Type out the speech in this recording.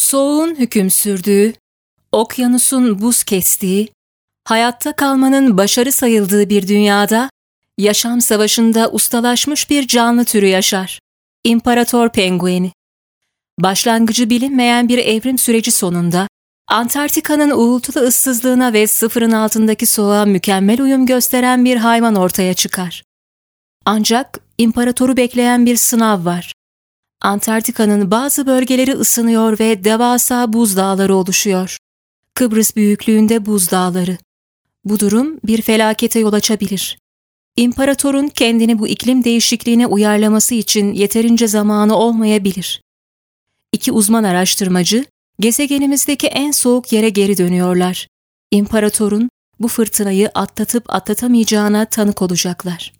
Soğuğun hüküm sürdüğü, okyanusun buz kestiği, hayatta kalmanın başarı sayıldığı bir dünyada, yaşam savaşında ustalaşmış bir canlı türü yaşar. İmparator pengueni. Başlangıcı bilinmeyen bir evrim süreci sonunda, Antarktika'nın uğultulu ıssızlığına ve sıfırın altındaki soğuğa mükemmel uyum gösteren bir hayvan ortaya çıkar. Ancak imparatoru bekleyen bir sınav var. Antarktika'nın bazı bölgeleri ısınıyor ve devasa buz dağları oluşuyor. Kıbrıs büyüklüğünde buz dağları. Bu durum bir felakete yol açabilir. İmparatorun kendini bu iklim değişikliğine uyarlaması için yeterince zamanı olmayabilir. İki uzman araştırmacı, gezegenimizdeki en soğuk yere geri dönüyorlar. İmparatorun bu fırtınayı atlatıp atlatamayacağına tanık olacaklar.